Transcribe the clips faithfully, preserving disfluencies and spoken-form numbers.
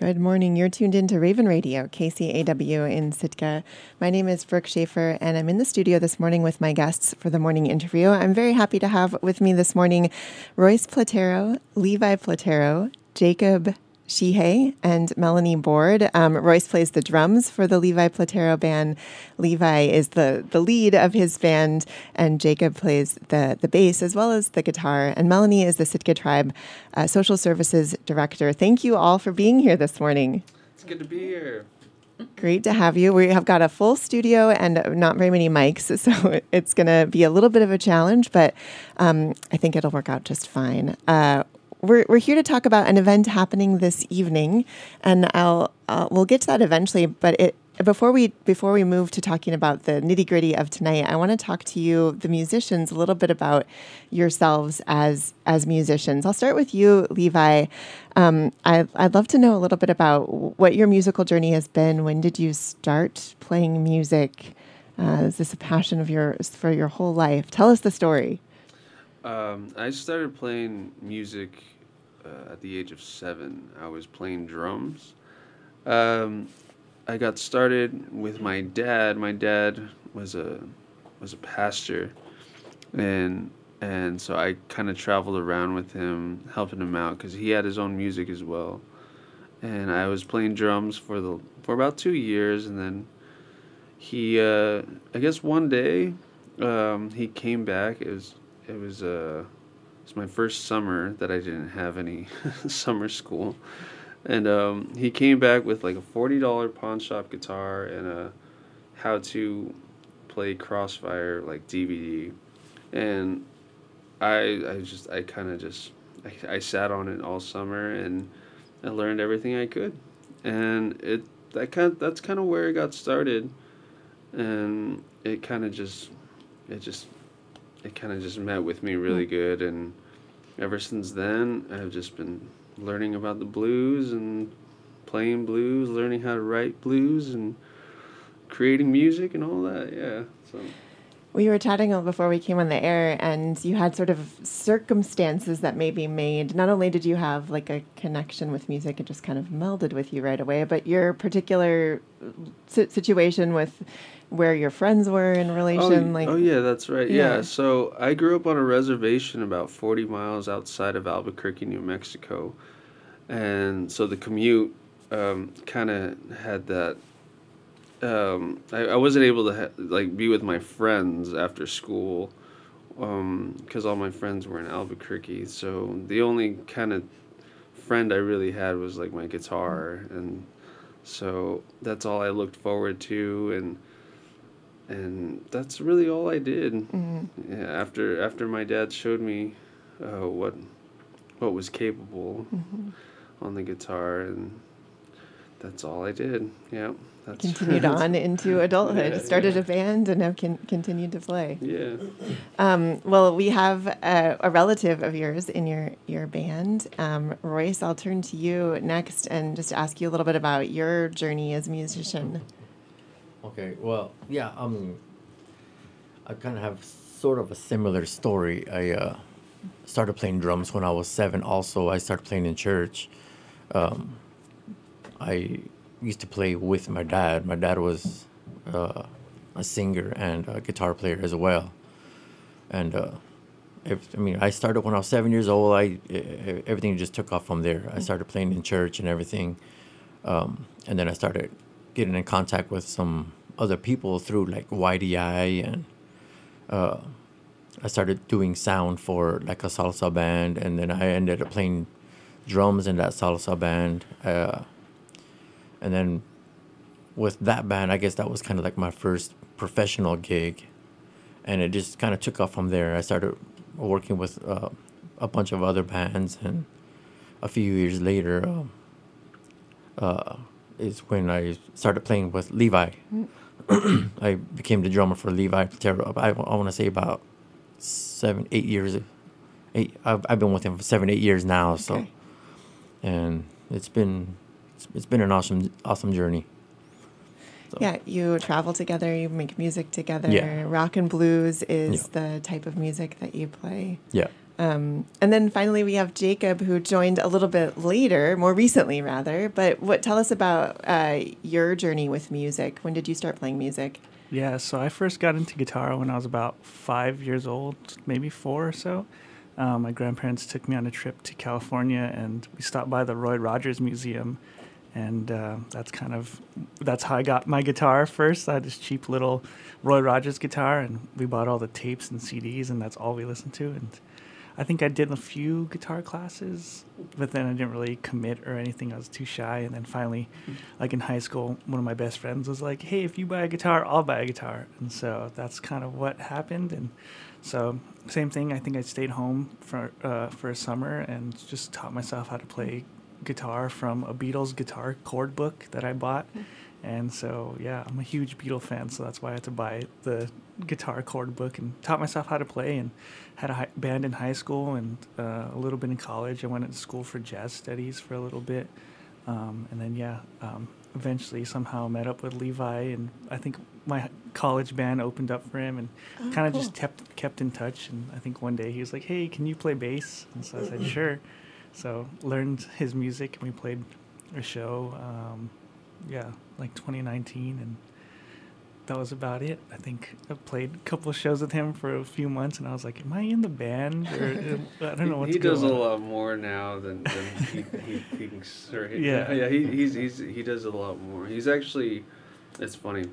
Good morning. You're tuned into Raven Radio, K C A W in Sitka. My name is Brooke Schaefer, and I'm in the studio this morning with my guests for the morning interview. I'm very happy to have with me this morning Royce Platero, Levi Platero, Jacob Shihei, and Melanie Board. Um, Royce plays the drums for the Levi Platero band. Levi is the, the lead of his band, and Jacob plays the, the bass as well as the guitar. And Melanie is the Sitka Tribe uh, Social Services Director. Thank you all for being here this morning. It's good to be here. Great to have you. We have got a full studio and not very many mics, so it's going to be a little bit of a challenge, but um, I think it'll work out just fine. Uh, We're we're here to talk about an event happening this evening, and I'll uh, we'll get to that eventually. But it before we before we move to talking about the nitty gritty of tonight, I want to talk to you, the musicians, a little bit about yourselves as as musicians. I'll start with you, Levi. Um, I, I'd love to know a little bit about what your musical journey has been. When did you start playing music? Uh, is this a passion of yours for your whole life? Tell us the story. Um, I started playing music uh, at the age of seven. I was playing drums. Um, I got started with my dad. My dad was a was a pastor, and and so I kind of traveled around with him, helping him out because he had his own music as well. And I was playing drums for the for about two years, and then he, uh, I guess one day, um, he came back. It was It was uh, it was my first summer that I didn't have any summer school, and um, he came back with like a forty dollar pawn shop guitar and a how to play Crossfire like D V D, and I I just I kind of just I, I sat on it all summer and I learned everything I could, and it that kind that's kind of where it got started, and it kind of just it just. It kind of just met with me really good, and ever since then, I've just been learning about the blues and playing blues, learning how to write blues, and creating music and all that, yeah. So we were chatting before we came on the air, and you had sort of circumstances that maybe made, not only did you have like a connection with music, it just kind of melded with you right away, but your particular situation with where your friends were in relation. Oh, like oh yeah, that's right. Yeah. Yeah. So I grew up on a reservation about forty miles outside of Albuquerque, New Mexico. And so the commute um, kind of had that. Um, I, I wasn't able to ha- like be with my friends after school because all my friends were in Albuquerque. So the only kind of friend I really had was like my guitar, and so that's all I looked forward to, and and that's really all I did. Mm-hmm. Yeah, after after my dad showed me uh, what what was capable Mm-hmm. on the guitar, and that's all I did. Yeah. That's Continued on into adulthood, Yeah, started yeah. a band, and have con- continued to play. Yeah. Um, well, we have a, a relative of yours in your, your band. Um, Royce, I'll turn to you next and just ask you a little bit about your journey as a musician. Okay, well, yeah, um, I kind of have sort of a similar story. I uh, started playing drums when I was seven. Also, I started playing in church. Um, I used to play with my dad. My dad was uh, a singer and a guitar player as well. And uh, if, I mean, I started when I was seven years old. I e- everything just took off from there. I started playing in church and everything, um, and then I started getting in contact with some other people through like Y D I, and uh, I started doing sound for like a salsa band, and then I ended up playing drums in that salsa band. Uh, and then with that band, I guess that was kind of like my first professional gig, and it just kind of took off from there. I started working with uh, a bunch of other bands, and a few years later uh, uh, is when I started playing with Levi. I became the drummer for Levi Platero. I, I want to say about seven, eight years. Eight. I've, I've been with him for seven, eight years now. So, Okay. and it's been it's, it's been an awesome awesome journey. So. Yeah, you travel together, you make music together. Yeah. Rock and blues is Yeah. the type of music that you play. Yeah. Um, and then finally, we have Jacob, who joined a little bit later, more recently, rather. But what tell us about uh, your journey with music? When did you start playing music? Yeah, so I first got into guitar when I was about five years old, maybe four or so. Um, my grandparents took me on a trip to California, and we stopped by the Roy Rogers Museum. And uh, that's kind of, that's how I got my guitar first. I had this cheap little Roy Rogers guitar, and we bought all the tapes and C Ds, and that's all we listened to. And I think I did a few guitar classes, but then I didn't really commit or anything. I was too shy. And then finally, like in high school, one of my best friends was like, hey, if you buy a guitar, I'll buy a guitar. And so that's kind of what happened. And so same thing, I think I stayed home for, uh, for a summer and just taught myself how to play guitar from a Beatles guitar chord book that I bought. And so, yeah, I'm a huge Beatle fan, so that's why I had to buy the guitar chord book and taught myself how to play, and had a hi- band in high school and uh, a little bit in college. I went to school for jazz studies for a little bit. Um, and then, yeah, um, eventually somehow met up with Levi, and I think my college band opened up for him, and Oh, kind of cool. just kept kept in touch. And I think one day he was like, hey, can you play bass? And so I said, sure. So learned his music, and we played a show, um, yeah, like twenty nineteen, and that was about it. I think I played a couple of shows with him for a few months, and I was like, am I in the band? Or I don't know what's He going does on. a lot more now than, than he, he thinks. Or he, Yeah. yeah. He he's, he's he does a lot more. He's actually, it's funny.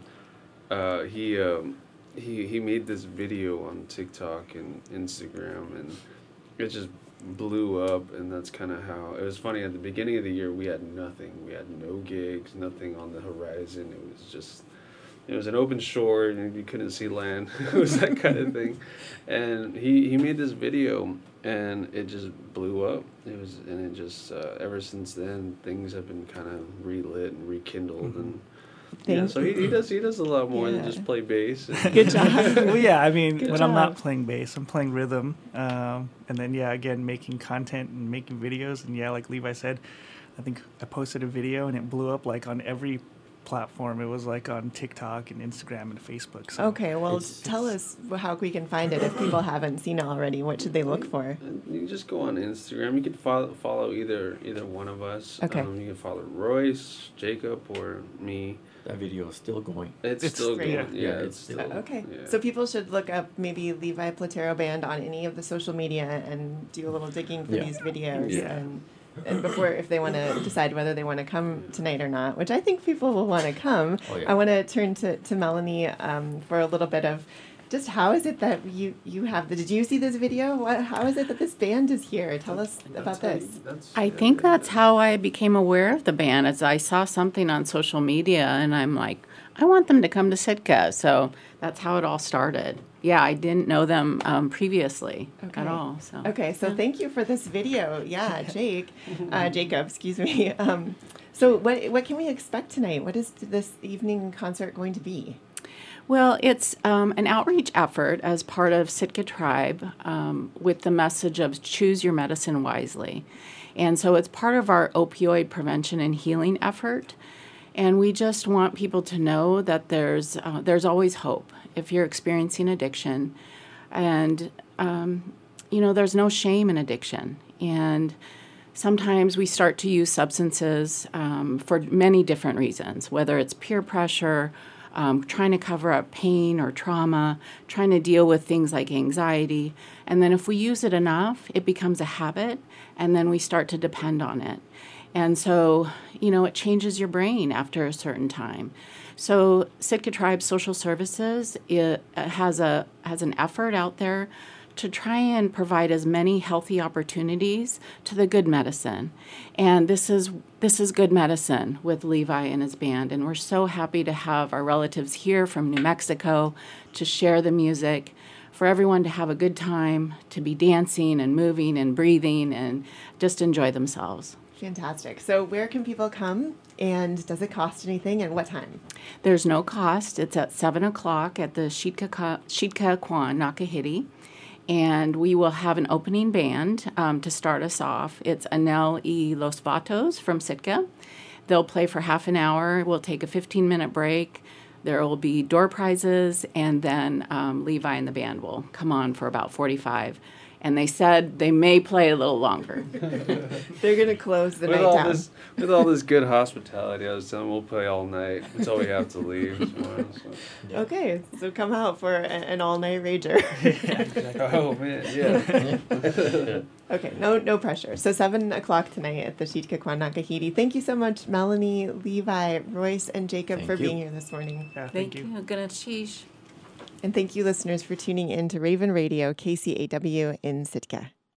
Uh, he um, he he made this video on TikTok and Instagram, and it just blew up. And that's kind of how it was. Funny, at the beginning of the year, we had nothing. We had no gigs, nothing on the horizon. It was just. It was an open shore, and you couldn't see land. It was that kind of thing. And he, he made this video, and it just blew up. It was, and it just uh, ever since then, things have been kind of relit and rekindled, and yeah. Thank So he, he does he does a lot more Yeah. than just play bass. And, Good job. Well, yeah, I mean, Good when I'm not job. playing bass, I'm playing rhythm. Um, and then, yeah, again, making content and making videos. And, yeah, like Levi said, I think I posted a video, and it blew up, like, on every platform. It was, like, on TikTok and Instagram and Facebook. So Okay, well, it's- tell it's- us how we can find it if people haven't seen it already. What should they look for? and you can just go on Instagram. You can follow follow either either one of us. Okay. Um, you can follow Royce, Jacob, or me. That video is still going. It's, It's- still great. going. Yeah, Yeah, it's it's still. Uh, okay, yeah. so people should look up maybe Levi Platero Band on any of the social media and do a little digging for Yeah. these videos. Yeah. And, and before, if they want to decide whether they want to come tonight or not, which I think people will want to come, Oh, yeah. I want to turn to, to Melanie um, for a little bit of just how is it that you, you have the, did you see this video? What, how is it that this band is here? Tell us about That's how this. you- that's- I yeah, think yeah, that's yeah. how I became aware of the band, as I saw something on social media, and I'm like, I want them to come to Sitka. So that's how it all started. Yeah, I didn't know them um, previously Okay. at all. So Okay, so thank you for this video. Yeah, Jake, uh, Jacob, excuse me. Um, so what what can we expect tonight? What is this evening concert going to be? Well, it's um, an outreach effort as part of Sitka Tribe um, with the message of choose your medicine wisely. And so it's part of our opioid prevention and healing effort. And we just want people to know that there's uh, there's always hope if you're experiencing addiction. And, um, you know, there's no shame in addiction. And sometimes we start to use substances um, for many different reasons, whether it's peer pressure, um, trying to cover up pain or trauma, trying to deal with things like anxiety. And then if we use it enough, it becomes a habit, and then we start to depend on it. And so, you know, it changes your brain after a certain time. So Sitka Tribe Social Services it has a has an effort out there to try and provide as many healthy opportunities to the good medicine. And this is this is good medicine with Levi and his band. And we're so happy to have our relatives here from New Mexico to share the music, for everyone to have a good time, to be dancing and moving and breathing and just enjoy themselves. Fantastic. So where can people come, and does it cost anything, and what time? There's no cost. It's at seven o'clock at the Shitka Shitka Kwan, Nakahiti. And we will have an opening band um, to start us off. It's Anel y Los Vatos from Sitka. They'll play for half an hour. We'll take a fifteen-minute break. There will be door prizes, and then um, Levi and the band will come on for about forty-five. And they said they may play a little longer. They're going to close the with night all down. this, with all this good hospitality, I was telling them we'll play all night until we have to leave. Tomorrow, so. Okay, so come out for a, an all-night rager. Oh man, yeah. Okay, no no pressure. So seven o'clock tonight at the Sitka Nakahiti. Thank you so much, Melanie, Levi, Royce, and Jacob Thank for you. being here this morning. Yeah, Thank thank you. you. Gonna cheese. And thank you, listeners, for tuning in to Raven Radio, K C A W in Sitka.